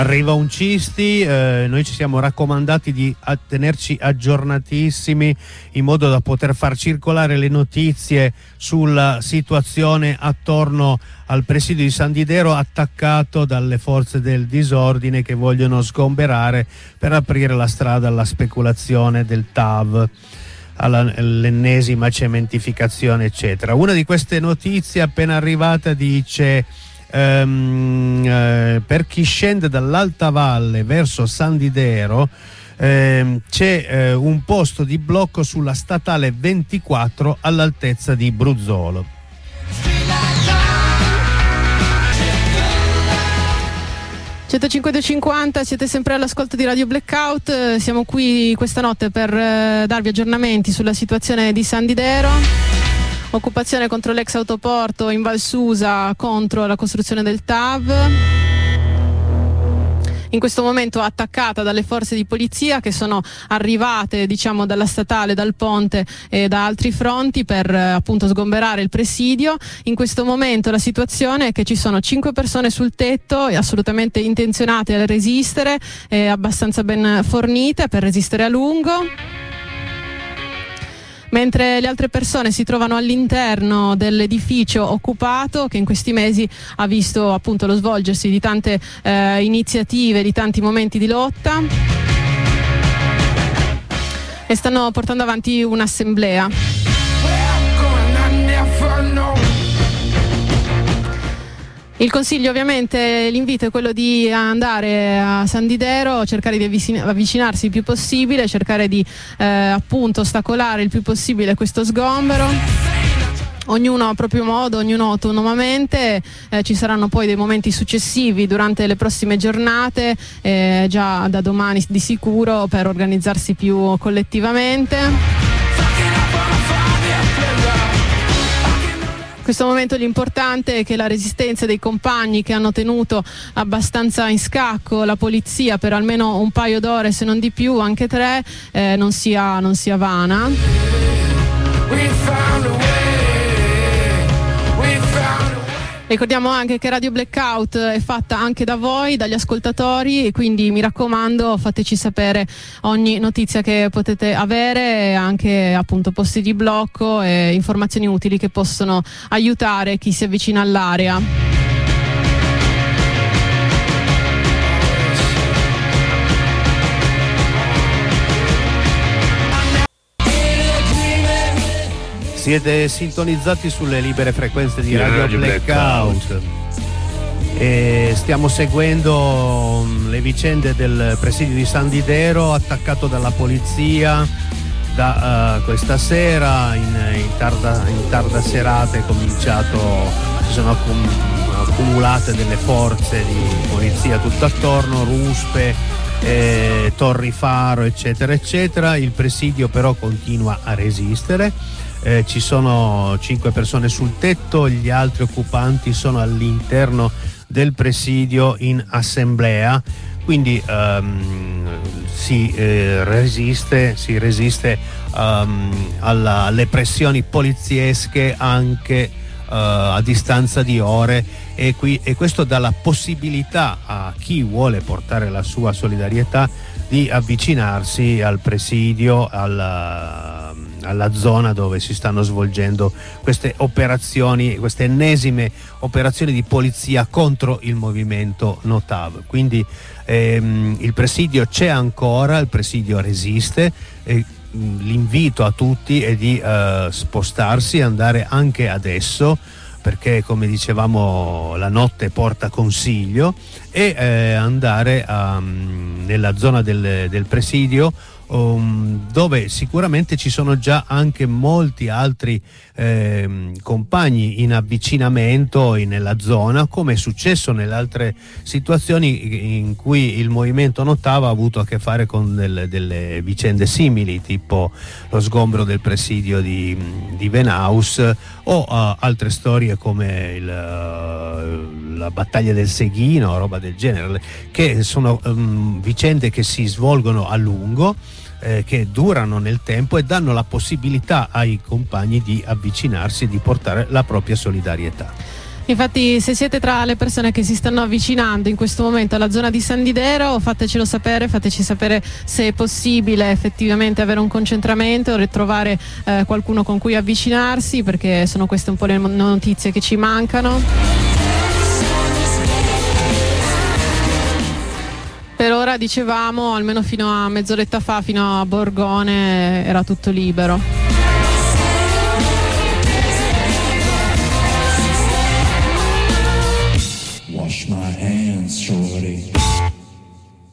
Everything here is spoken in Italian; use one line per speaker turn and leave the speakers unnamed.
Arriva un Cisti, noi ci siamo raccomandati di tenerci aggiornatissimi in modo da poter far circolare le notizie sulla situazione attorno al presidio di San Didero, attaccato dalle forze del disordine che vogliono sgomberare per aprire la strada alla speculazione del TAV, all'ennesima cementificazione eccetera. Una di queste notizie appena arrivata dice: per chi scende dall'Alta Valle verso San Didero c'è un posto di blocco sulla statale 24 all'altezza di Bruzzolo.
(105.50), siete sempre all'ascolto di Radio Blackout. Siamo qui questa notte per darvi aggiornamenti sulla situazione di San Didero. Occupazione contro l'ex autoporto in Val Susa, contro la costruzione del TAV. In questo momento attaccata dalle forze di polizia che sono arrivate, diciamo, dalla statale, dal ponte e da altri fronti per appunto sgomberare il presidio. In questo momento la situazione è che ci sono 5 persone sul tetto, assolutamente intenzionate a resistere, abbastanza ben fornite per resistere a lungo, mentre le altre persone si trovano all'interno dell'edificio occupato, che in questi mesi ha visto appunto lo svolgersi di tante iniziative, di tanti momenti di lotta, e stanno portando avanti un'assemblea. Il consiglio, ovviamente, l'invito è quello di andare a San Didero, cercare di avvicinarsi il più possibile, cercare di appunto ostacolare il più possibile questo sgombero. Ognuno a proprio modo, ognuno autonomamente. Ci saranno poi dei momenti successivi durante le prossime giornate, già da domani di sicuro, per organizzarsi più collettivamente. In questo momento l'importante è che la resistenza dei compagni, che hanno tenuto abbastanza in scacco la polizia per almeno un paio d'ore, se non di più, anche 3, non sia vana. Ricordiamo anche che Radio Blackout è fatta anche da voi, dagli ascoltatori, e quindi mi raccomando, fateci sapere ogni notizia che potete avere, anche appunto posti di blocco e informazioni utili che possono aiutare chi si avvicina all'area.
Siete sintonizzati sulle libere frequenze di Radio Blackout e stiamo seguendo le vicende del presidio di San Didero, attaccato dalla polizia da questa sera. In tarda serata è cominciato, si sono accumulate delle forze di polizia tutto attorno, ruspe, torri faro eccetera eccetera. Il presidio però continua a resistere. Ci sono 5 persone sul tetto, gli altri occupanti sono all'interno del presidio in assemblea, quindi si resiste alle pressioni poliziesche anche a distanza di ore, e questo dà la possibilità a chi vuole portare la sua solidarietà di avvicinarsi al presidio, alla zona dove si stanno svolgendo queste operazioni, queste ennesime operazioni di polizia contro il movimento No TAV. Quindi il presidio c'è ancora, il presidio resiste. L'invito a tutti è di spostarsi, andare anche adesso, perché come dicevamo la notte porta consiglio, e andare nella zona del presidio, dove sicuramente ci sono già anche molti altri compagni in avvicinamento nella zona, come è successo nelle altre situazioni in cui il movimento No TAV ha avuto a che fare con delle vicende simili, tipo lo sgombero del presidio di Venaus, o altre storie come la battaglia del Seghino, roba del genere, che sono vicende che si svolgono a lungo, che durano nel tempo e danno la possibilità ai compagni di avvicinarsi e di portare la propria solidarietà.
Infatti, se siete tra le persone che si stanno avvicinando in questo momento alla zona di San Didero, fatecelo sapere, fateci sapere se è possibile effettivamente avere un concentramento, ritrovare qualcuno con cui avvicinarsi, perché sono queste un po' le notizie che ci mancano. Per ora, dicevamo, almeno fino a mezz'oretta fa, fino a Borgone era tutto libero.